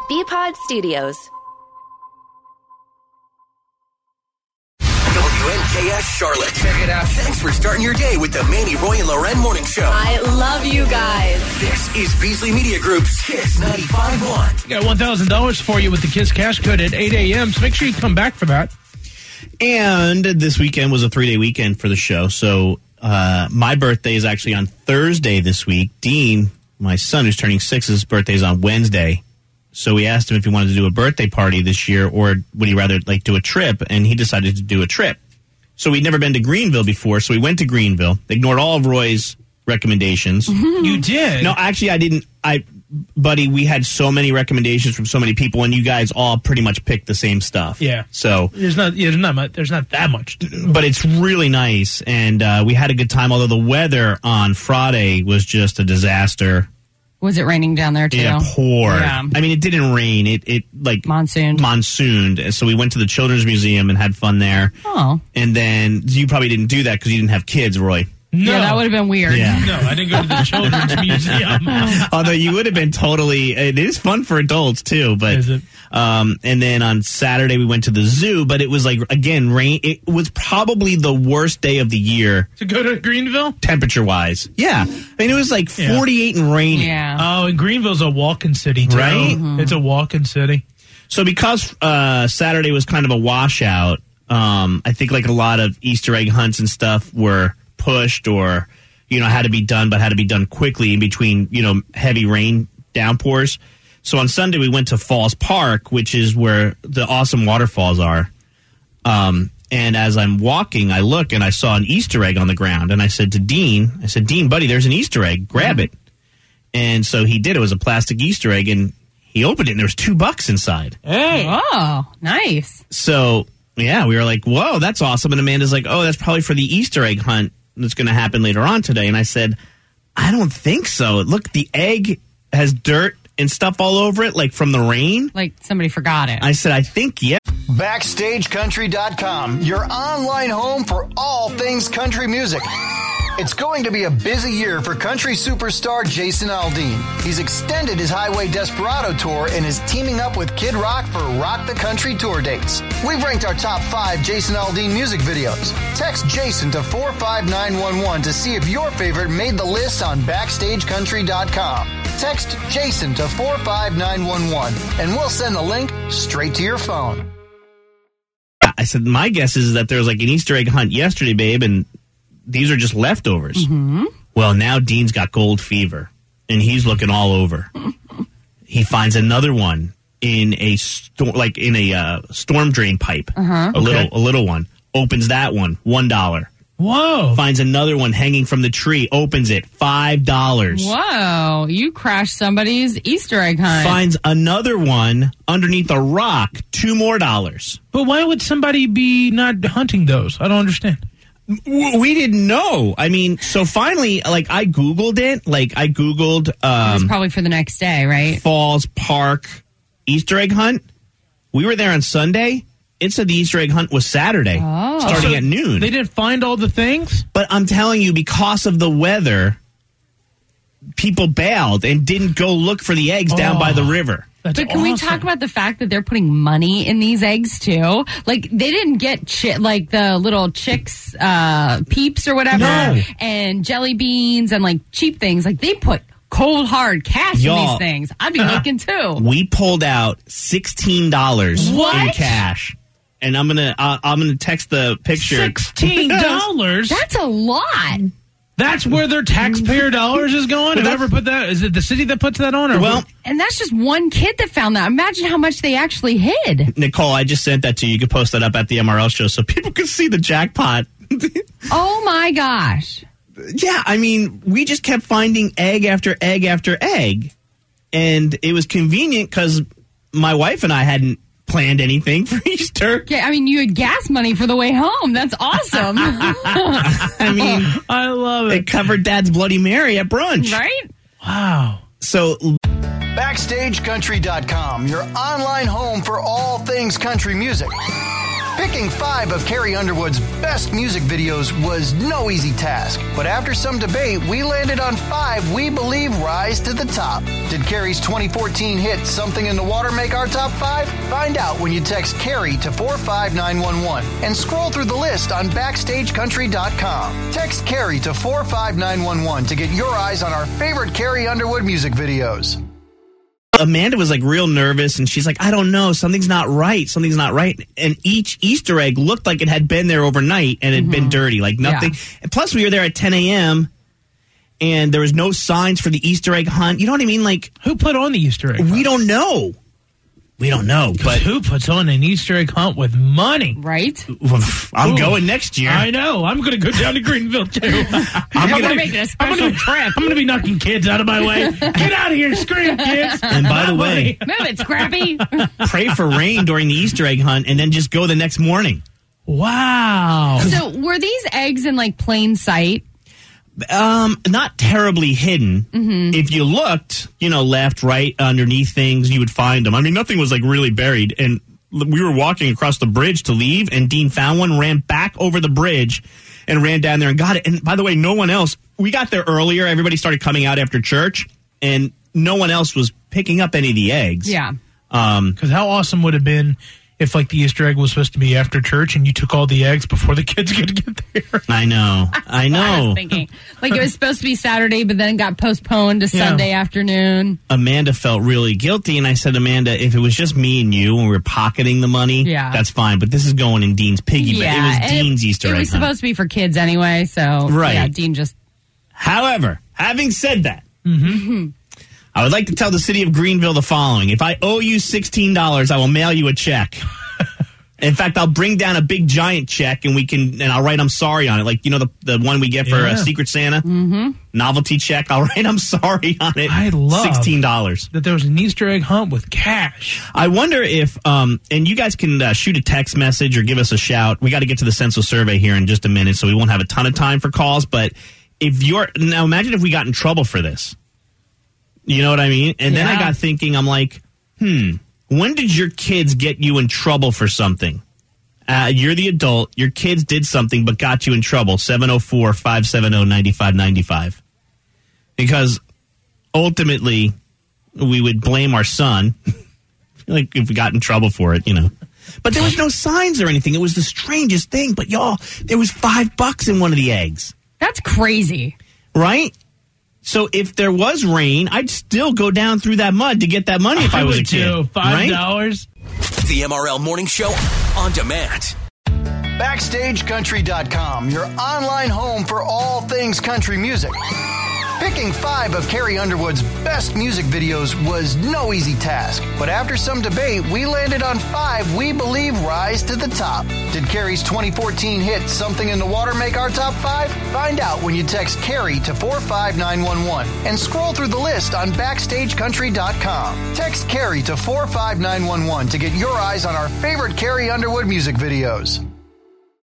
BPod Studios. WNKS Charlotte. Check it out. Thanks for starting your day with the Manny, Roy, and Loren Morning Show. I love you guys. This is Beasley Media Group's Kiss 95.1. We got $1,000 for you with the Kiss Cash Code at 8 a.m., so make sure you come back for that. And this weekend was a 3-day weekend for the show, so my birthday is actually on Thursday this week. Dean, my son, who's turning 6, his birthday is on Wednesday. So we asked him if he wanted to do a birthday party this year or would he rather do a trip, and he decided to do a trip. So we'd never been to Greenville before, so we went to Greenville, ignored all of Roy's recommendations. You did? No, actually I didn't. Buddy, we had so many recommendations from so many people, and you guys all pretty much picked the same stuff. Yeah. So there's not that much to do. But it's really nice, and we had a good time, although the weather on Friday was just a disaster. Was it raining down there, too? Yeah, poured. Yeah. I mean, it didn't rain. It monsooned. So we went to the Children's Museum and had fun there. Oh. And then you probably didn't do that because you didn't have kids, Roy. No. Yeah, that would have been weird. Yeah. No, I didn't go to the Children's Museum. Although you would have been totally... It is fun for adults, too. But, is it? And then on Saturday, we went to the zoo, but it was again, rain. It was probably the worst day of the year. To go to Greenville? Temperature-wise. Yeah. I mean, it was 48 and raining. Yeah. Oh, and Greenville's a walk-in city, too. Right? Mm-hmm. It's a walk-in city. So because Saturday was kind of a washout, I think a lot of Easter egg hunts and stuff were pushed or, had to be done quickly in between, heavy rain downpours. So on Sunday, we went to Falls Park, which is where the awesome waterfalls are. And as I'm walking, I look and I saw an Easter egg on the ground. And I said to Dean, buddy, there's an Easter egg. Grab it. And so he did. It was a plastic Easter egg. And he opened it and there was $2 inside. Hey. Oh, nice. So, yeah, we were like, whoa, that's awesome. And Amanda's like, oh, that's probably for the Easter egg hunt that's going to happen later on today. And I said, I don't think so. Look, the egg has dirt and stuff all over it, from the rain. Like somebody forgot it. I said, I think, yeah. BackstageCountry.com, your online home for all things country music. It's going to be a busy year for country superstar Jason Aldean. He's extended his Highway Desperado tour and is teaming up with Kid Rock for Rock the Country tour dates. We've ranked our top 5 Jason Aldean music videos. Text Jason to 45911 to see if your favorite made the list on BackstageCountry.com. Text Jason to 45911 and we'll send the link straight to your phone. I said, my guess is that there was an Easter egg hunt yesterday, babe, and these are just leftovers. Mm-hmm. Well, now Dean's got gold fever, and he's looking all over. He finds another one in a storm drain pipe, a little one. Opens that one, $1. Whoa! Finds another one hanging from the tree. Opens it, $5. Whoa! You crashed somebody's Easter egg hunt. Finds another one underneath a rock, $2 more. But why would somebody be not hunting those? I don't understand. We didn't know. I mean, so finally, I Googled it. I Googled... it's probably for the next day, right? Falls Park Easter egg hunt. We were there on Sunday. It said the Easter egg hunt was Saturday, starting at noon. They didn't find all the things? But I'm telling you, because of the weather, people bailed and didn't go look for the eggs down by the river. But can we talk about the fact that they're putting money in these eggs, too? They didn't get the little chicks, Peeps or whatever, and jelly beans and, cheap things. They put cold, hard cash in these things. I'd be looking, too. We pulled out $16 in cash. And I'm gonna text the picture. $16? That's a lot. That's where their taxpayer dollars is going? Whoever put that, is it the city that puts that on? And that's just one kid that found that. Imagine how much they actually hid. Nicole, I just sent that to you. You can post that up at the MRL show so people can see the jackpot. Oh my gosh. Yeah, I mean, we just kept finding egg after egg after egg. And it was convenient because my wife and I hadn't planned anything for Easter. Yeah, I mean, you had gas money for the way home. That's awesome. I mean, I love it. It covered Dad's Bloody Mary at brunch. Right? Wow. So, BackstageCountry.com, your online home for all things country music. Picking 5 of Carrie Underwood's best music videos was no easy task, but after some debate, we landed on 5 we believe rise to the top. Did Carrie's 2014 hit Something in the Water make our top 5? Find out when you text Carrie to 45911 and scroll through the list on BackstageCountry.com. Text Carrie to 45911 to get your eyes on our favorite Carrie Underwood music videos. Amanda was like real nervous, and she's like, I don't know, something's not right. And each Easter egg looked like it had been there overnight and had been dirty, like nothing. Yeah. And plus, we were there at 10 a.m., and there was no signs for the Easter egg hunt. You know what I mean? Like, who put on the Easter egg hunt? We don't know. But who puts on an Easter egg hunt with money? Right? I'm going next year. I know. I'm going to go down to Greenville, too. We're making a special trip. I'm going to be knocking kids out of my way. Get out of here, scream, kids. And by the way, move it, Scrappy. Pray for rain during the Easter egg hunt and then just go the next morning. Wow. So were these eggs in like plain sight? Not terribly hidden. If you looked, left, right, underneath things, you would find them. I mean, nothing was like really buried. And we were walking across the bridge to leave, and Dean found one, ran back over the bridge, and ran down there and got it. And by the way, no one else. We got there earlier. Everybody started coming out after church, and no one else was picking up any of the eggs. Yeah. Because how awesome would it have been if, like, the Easter egg was supposed to be after church and you took all the eggs before the kids could get there? I know. I was thinking. Like, it was supposed to be Saturday, but then got postponed to Sunday afternoon. Amanda felt really guilty, and I said, Amanda, if it was just me and you and we were pocketing the money, that's fine. But this is going in Dean's piggy. But it was Dean's Easter egg. It was supposed to be for kids anyway, so Dean just... However, having said that, I would like to tell the city of Greenville the following. If I owe you $16, I will mail you a check. In fact, I'll bring down a big giant check and I'll write I'm sorry on it. Like, the one we get for Secret Santa? Novelty check. I'll write I'm sorry on it. I love $16. that there was an Easter egg hunt with cash. I wonder if, and you guys can shoot a text message or give us a shout. We got to get to the census survey here in just a minute, so we won't have a ton of time for calls. But now imagine if we got in trouble for this. You know what I mean? And then I got thinking, I'm like, when did your kids get you in trouble for something? You're the adult. Your kids did something but got you in trouble. 704-570-9595. Because ultimately, we would blame our son, like if we got in trouble for it, But there was no signs or anything. It was the strangest thing. But y'all, there was $5 in one of the eggs. That's crazy. Right? So if there was rain, I'd still go down through that mud to get that money if I was a kid. $5. Right? The MRL Morning Show on demand. BackstageCountry.com, your online home for all things country music. Picking 5 of Carrie Underwood's best music videos was no easy task, but after some debate, we landed on 5 we believe rise to the top. Did Carrie's 2014 hit Something in the Water make our top 5? Find out when you text Carrie to 45911 and scroll through the list on BackstageCountry.com. Text Carrie to 45911 to get your eyes on our favorite Carrie Underwood music videos.